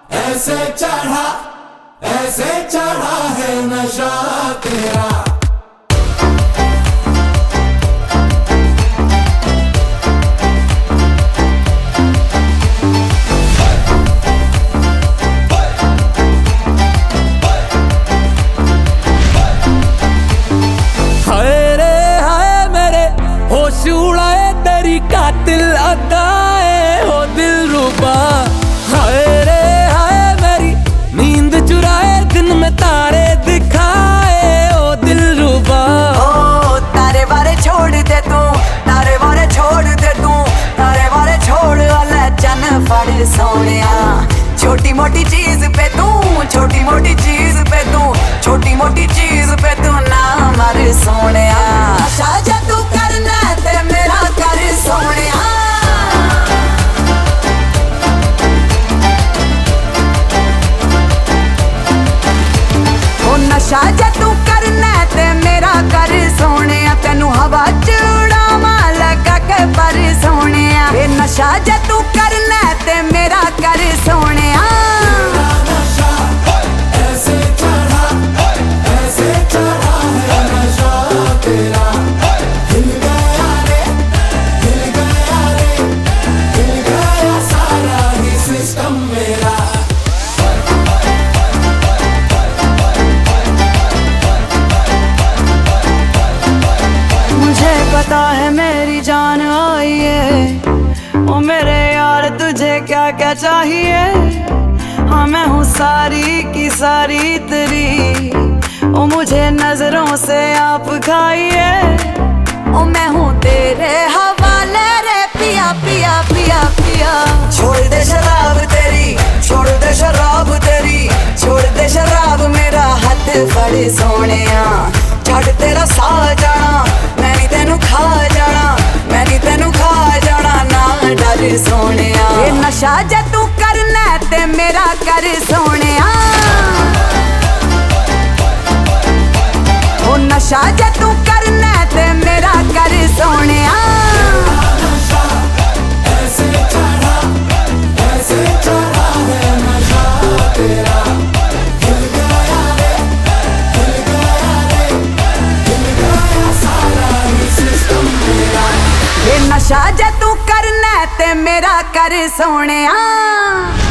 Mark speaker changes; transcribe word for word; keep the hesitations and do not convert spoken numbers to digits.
Speaker 1: ऐसे चढ़ा ऐसे चढ़ा है नशा तेरा।
Speaker 2: हाय रे हाय मेरे होश उड़ाए तेरी कातिल अदाए हो दिल रुबा। हाय रे हाय मेरी नींद चुराए दिन में तारे दिखाए ओ दिल रुबा।
Speaker 3: ओ तारे बारे छोड़ दे तू, तारे बारे छोड़ दे तू, तारे बारे छोड़ वाला चन फड़ सोनिया। छोटी मोटी चीज पे तू, छोटी मोटी चीज पे तू, छोटी मोटी चीज पे तू ना मर सोनिया। शाजा तू करना ते मेरा कर सोनिया। ओ नशा जा तू करना ते मेरा कर सोनिया। तेनू हवा च उड़ावा लगा के पर सोनिया। ए नशा जा तू करना ते मेरा कर सोनिया।
Speaker 1: ऐसे चढ़ा ऐसे चढ़ा है नशा तेरा। हिल गया रे हिल गया रे हिल गया सारा ही सिस्टम मेरा।
Speaker 3: मुझे पता है मेरी जान आई है, ओ मेरे यार तुझे क्या क्या चाहिए। हाँ मैं हूँ सारी की सारी तेरी, ओ मुझे नजरों से आप खाइए। ओ मैं हूँ तेरे हवाले रे पिया पिया पिया पिया। छोड़ दे शराब तेरी, छोड़ दे शराब तेरी, छोड़ दे शराब मेरा हाथ फड़ सोनिया। छड़ तेरा सा जाना मैं नी तेनू खा जाना, मैं नी तेनू खा जाना ना डर सोनिया। ये नशा जे तू करना ते मेरा कर सोनिया। ओ नशा जे तू करना ते मेरा कर सोनिया।
Speaker 1: ऐसे चढ़ा ऐसे चढ़ा है नशा तेरा। हिल गया रे हिल गया रे हिल गया सारा ही सिस्टम मेरा।
Speaker 3: ये नशा जे तू करना ते मेरा कर सोनिया।